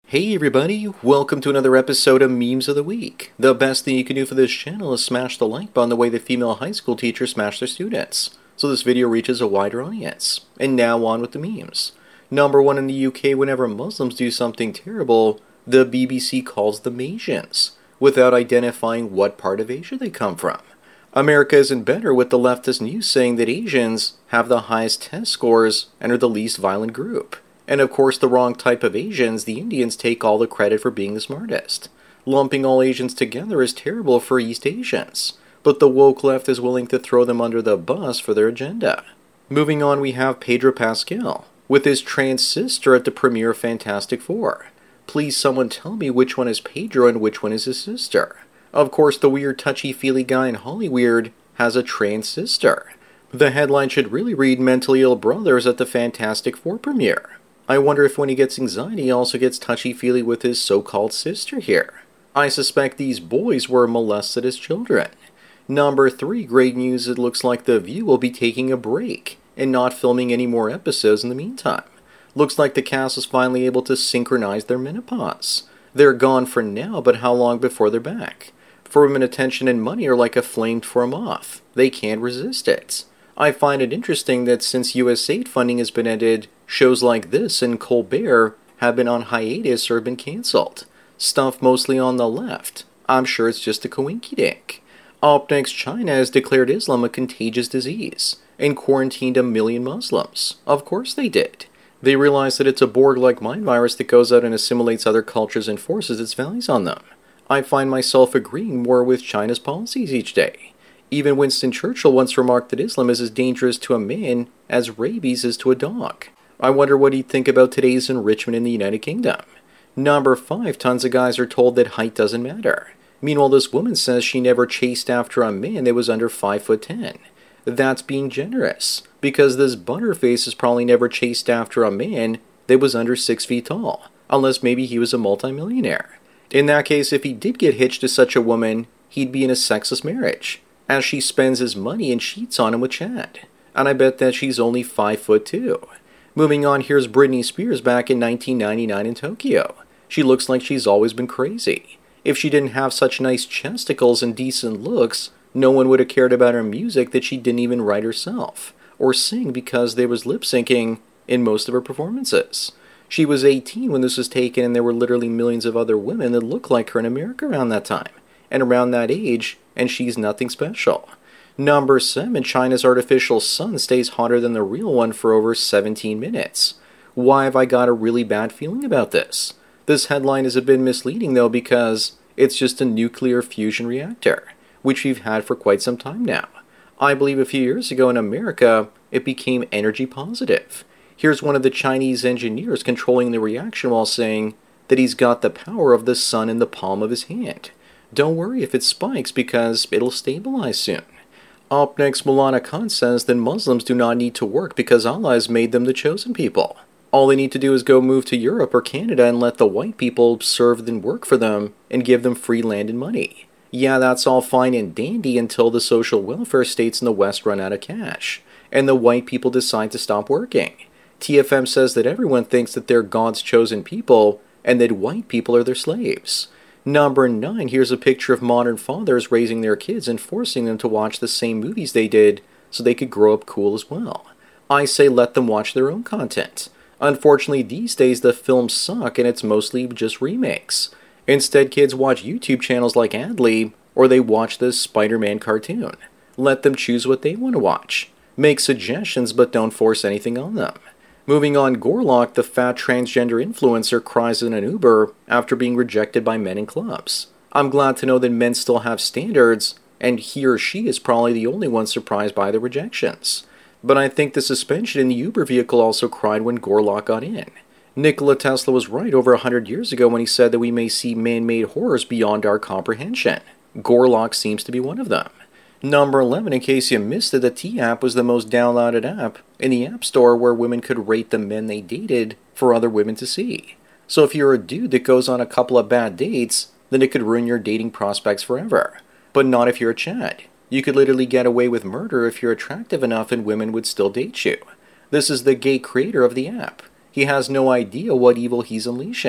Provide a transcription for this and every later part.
Hey everybody, welcome to another episode of Memes of the Week. The best thing you can do for this channel is smash the like button the way the female high school teachers smash their students, so this video reaches a wider audience. And now on with the memes. Number one in the UK, whenever Muslims do something terrible, the BBC calls them Asians, without identifying what part of Asia they come from. America isn't better, with the leftist news saying that Asians have the highest test scores and are the least violent group. And of course the wrong type of Asians, the Indians, take all the credit for being the smartest. Lumping all Asians together is terrible for East Asians, but the woke left is willing to throw them under the bus for their agenda. Moving on, we have Pedro Pascal, with his trans sister at the premiere of Fantastic Four. Please someone tell me which one is Pedro and which one is his sister. Of course the weird touchy-feely guy in Hollyweird has a trans sister. The headline should really read Mentally Ill Brothers at the Fantastic Four premiere. I wonder if when he gets anxiety he also gets touchy-feely with his so-called sister here. I suspect these boys were molested as children. Number 3, great news, it looks like The View will be taking a break and not filming any more episodes in the meantime. Looks like the cast is finally able to synchronize their menopause. They're gone for now, but how long before they're back? For women, attention and money are like a flame for a moth. They can't resist it. I find it interesting that since US8 funding has been ended, shows like this and Colbert have been on hiatus or been cancelled. Stuff mostly on the left. I'm sure it's just a coinkydink. Up next, China has declared Islam a contagious disease and quarantined 1 million Muslims. Of course they did. They realize that it's a Borg-like mind virus that goes out and assimilates other cultures and forces its values on them. I find myself agreeing more with China's policies each day. Even Winston Churchill once remarked that Islam is as dangerous to a man as rabies is to a dog. I wonder what he'd think about today's enrichment in the United Kingdom. Number 5, tons of guys are told that height doesn't matter. Meanwhile, this woman says she never chased after a man that was under 5'10". That's being generous, because this butterface has probably never chased after a man that was under 6 feet tall, unless maybe he was a multimillionaire. In that case, if he did get hitched to such a woman, he'd be in a sexless marriage, as she spends his money and cheats on him with Chad. And I bet that she's only 5'2". Moving on, here's Britney Spears back in 1999 in Tokyo. She looks like she's always been crazy. If she didn't have such nice chesticles and decent looks, no one would have cared about her music that she didn't even write herself, or sing because there was lip syncing in most of her performances. She was 18 when this was taken, and there were literally millions of other women that looked like her in America around that time, and around that age, and she's nothing special. Number 7, China's artificial sun stays hotter than the real one for over 17 minutes. Why have I got a really bad feeling about this? This headline is a bit misleading though, because it's just a nuclear fusion reactor, which we've had for quite some time now. I believe a few years ago in America, it became energy positive. Here's one of the Chinese engineers controlling the reaction while saying that he's got the power of the sun in the palm of his hand. Don't worry if it spikes, because it'll stabilize soon. Up next, Maulana Khan says that Muslims do not need to work because Allah has made them the chosen people. All they need to do is go move to Europe or Canada and let the white people serve and work for them and give them free land and money. Yeah, that's all fine and dandy until the social welfare states in the West run out of cash, and the white people decide to stop working. TFM says that everyone thinks that they're God's chosen people and that white people are their slaves. Number 9, here's a picture of modern fathers raising their kids and forcing them to watch the same movies they did so they could grow up cool as well. I say let them watch their own content. Unfortunately, these days the films suck and it's mostly just remakes. Instead, kids watch YouTube channels like Adley, or they watch the Spider-Man cartoon. Let them choose what they want to watch. Make suggestions, but don't force anything on them. Moving on, Gorlock, the fat transgender influencer, cries in an Uber after being rejected by men in clubs. I'm glad to know that men still have standards, and he or she is probably the only one surprised by the rejections. But I think the suspension in the Uber vehicle also cried when Gorlock got in. Nikola Tesla was right over 100 years ago when he said that we may see man-made horrors beyond our comprehension. Gorlock seems to be one of them. Number 11, in case you missed it, the T-App was the most downloaded app in the App Store, where women could rate the men they dated for other women to see. So if you're a dude that goes on a couple of bad dates, then it could ruin your dating prospects forever. But not if you're a Chad. You could literally get away with murder if you're attractive enough and women would still date you. This is the gay creator of the app. He has no idea what evil he's unleashing.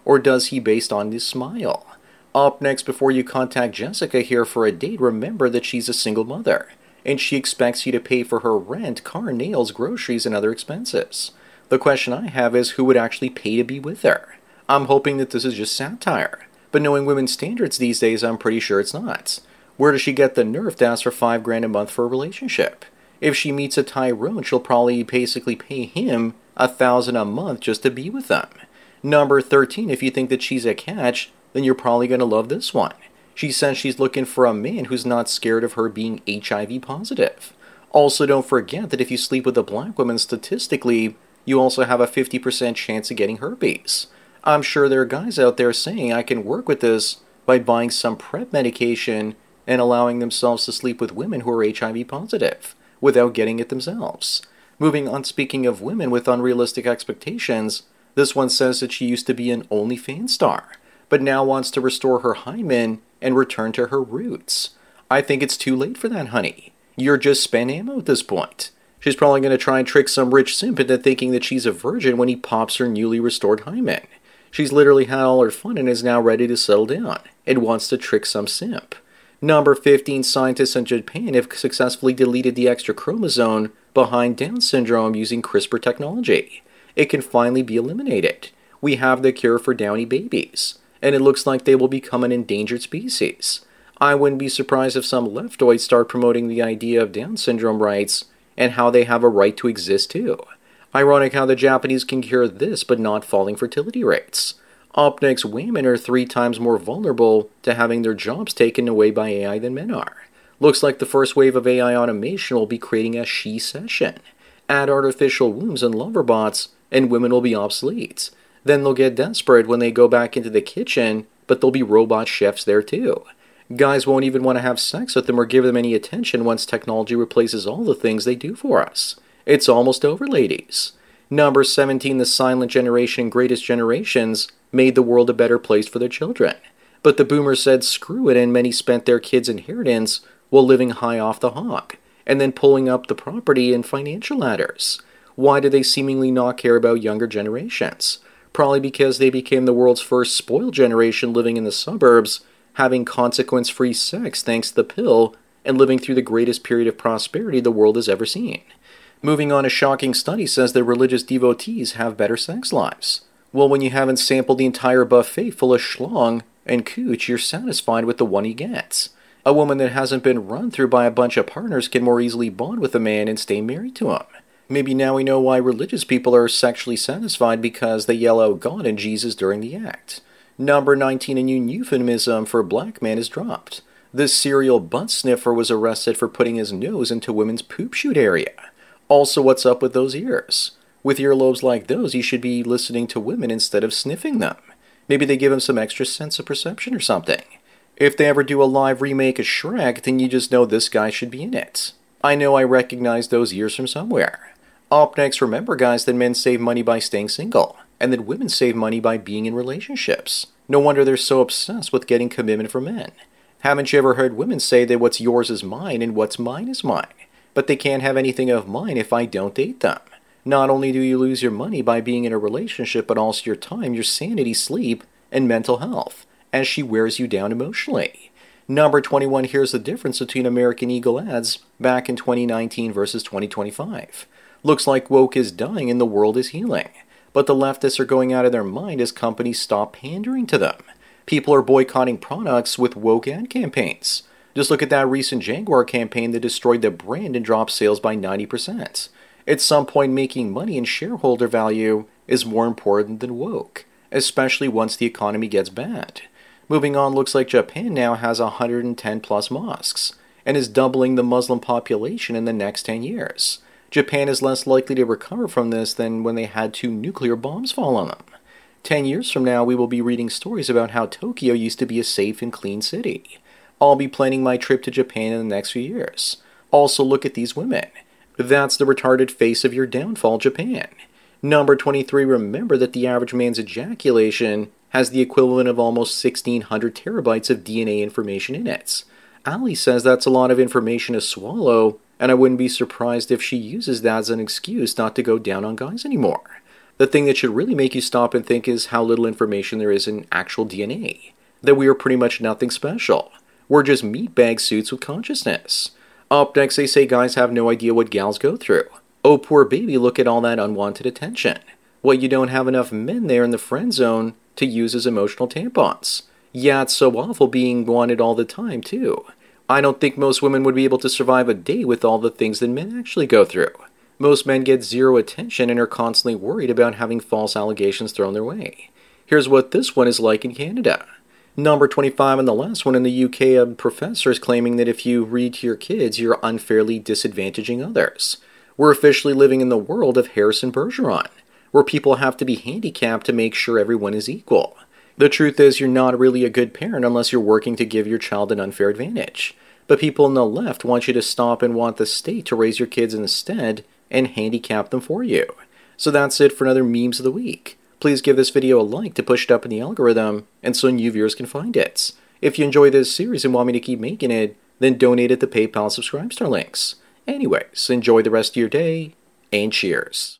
or does he based on his smile? Up next, before you contact Jessica here for a date, remember that she's a single mother, and she expects you to pay for her rent, car, nails, groceries, and other expenses. The question I have is, who would actually pay to be with her? I'm hoping that this is just satire, but knowing women's standards these days, I'm pretty sure it's not. Where does she get the nerve to ask for $5,000 a month for a relationship? If she meets a Tyrone, she'll probably basically pay him $1,000 a month just to be with them. Number 13, if you think that she's a catch, then you're probably going to love this one. She says she's looking for a man who's not scared of her being HIV positive. Also, don't forget that if you sleep with a black woman, statistically, you also have a 50% chance of getting herpes. I'm sure there are guys out there saying I can work with this by buying some PrEP medication and allowing themselves to sleep with women who are HIV positive without getting it themselves. Moving on, speaking of women with unrealistic expectations, this one says that she used to be an OnlyFans star, but now wants to restore her hymen and return to her roots. I think it's too late for that, honey. You're just spam ammo at this point. She's probably going to try and trick some rich simp into thinking that she's a virgin when he pops her newly restored hymen. She's literally had all her fun and is now ready to settle down, and wants to trick some simp. Number 15, scientists in Japan have successfully deleted the extra chromosome behind Down syndrome using CRISPR technology. It can finally be eliminated. We have the cure for Downy babies, and it looks like they will become an endangered species. I wouldn't be surprised if some leftoids start promoting the idea of Down syndrome rights and how they have a right to exist too. Ironic how the Japanese can cure this but not falling fertility rates. Up next, women are 3 times more vulnerable to having their jobs taken away by AI than men are. Looks like the first wave of AI automation will be creating a she-session. Add artificial wombs and lover bots, and women will be obsolete. Then they'll get desperate when they go back into the kitchen, but there'll be robot chefs there too. Guys won't even want to have sex with them or give them any attention once technology replaces all the things they do for us. It's almost over, ladies. Number 17, the silent generation, greatest generations, made the world a better place for their children. But the boomers said screw it, and many spent their kids' inheritance while living high off the hog, and then pulling up the property and financial ladders. Why do they seemingly not care about younger generations? Probably because they became the world's first spoiled generation living in the suburbs, having consequence-free sex thanks to the pill, and living through the greatest period of prosperity the world has ever seen. Moving on, a shocking study says that religious devotees have better sex lives. Well, when you haven't sampled the entire buffet full of schlong and cooch, you're satisfied with the one you get. A woman that hasn't been run through by a bunch of partners can more easily bond with a man and stay married to him. Maybe now we know why religious people are sexually satisfied, because they yell out God and Jesus during the act. Number 19, a new euphemism for black man is dropped. This serial butt sniffer was arrested for putting his nose into women's poop shoot area. Also, what's up with those ears? With earlobes like those, you should be listening to women instead of sniffing them. Maybe they give him some extra sense of perception or something. If they ever do a live remake of Shrek, then you just know this guy should be in it. I know I recognize those ears from somewhere. Up next, remember guys that men save money by staying single, and that women save money by being in relationships. No wonder they're so obsessed with getting commitment from men. Haven't you ever heard women say that what's yours is mine and what's mine is mine? But they can't have anything of mine if I don't date them. Not only do you lose your money by being in a relationship, but also your time, your sanity, sleep, and mental health, as she wears you down emotionally. Number 21, here's the difference between American Eagle ads back in 2019 versus 2025. Looks like woke is dying and the world is healing. But the leftists are going out of their mind as companies stop pandering to them. People are boycotting products with woke ad campaigns. Just look at that recent Jaguar campaign that destroyed the brand and dropped sales by 90%. At some point, making money and shareholder value is more important than woke, especially once the economy gets bad. Moving on, looks like Japan now has 110 plus mosques, and is doubling the Muslim population in the next 10 years. Japan is less likely to recover from this than when they had 2 nuclear bombs fall on them. 10 years from now, we will be reading stories about how Tokyo used to be a safe and clean city. I'll be planning my trip to Japan in the next few years. Also, look at these women. That's the retarded face of your downfall, Japan. Number 23, remember that the average man's ejaculation has the equivalent of almost 1,600 terabytes of DNA information in it. Ali says that's a lot of information to swallow, and I wouldn't be surprised if she uses that as an excuse not to go down on guys anymore. The thing that should really make you stop and think is how little information there is in actual DNA. That we are pretty much nothing special. We're just meatbag suits with consciousness. Up next, they say guys have no idea what gals go through. Oh, poor baby, look at all that unwanted attention. Well, you don't have enough men there in the friend zone to use as emotional tampons. Yeah, it's so awful being wanted all the time, too. I don't think most women would be able to survive a day with all the things that men actually go through. Most men get zero attention and are constantly worried about having false allegations thrown their way. Here's what this one is like in Canada. Number 25 and the last one in the UK, a professor is claiming that if you read to your kids, you're unfairly disadvantaging others. We're officially living in the world of Harrison Bergeron, where people have to be handicapped to make sure everyone is equal. The truth is, you're not really a good parent unless you're working to give your child an unfair advantage. But people on the left want you to stop and want the state to raise your kids instead and handicap them for you. So that's it for another Memes of the Week. Please give this video a like to push it up in the algorithm and so new viewers can find it. If you enjoy this series and want me to keep making it, then donate at the PayPal Subscribe Star links. Anyways, enjoy the rest of your day, and cheers.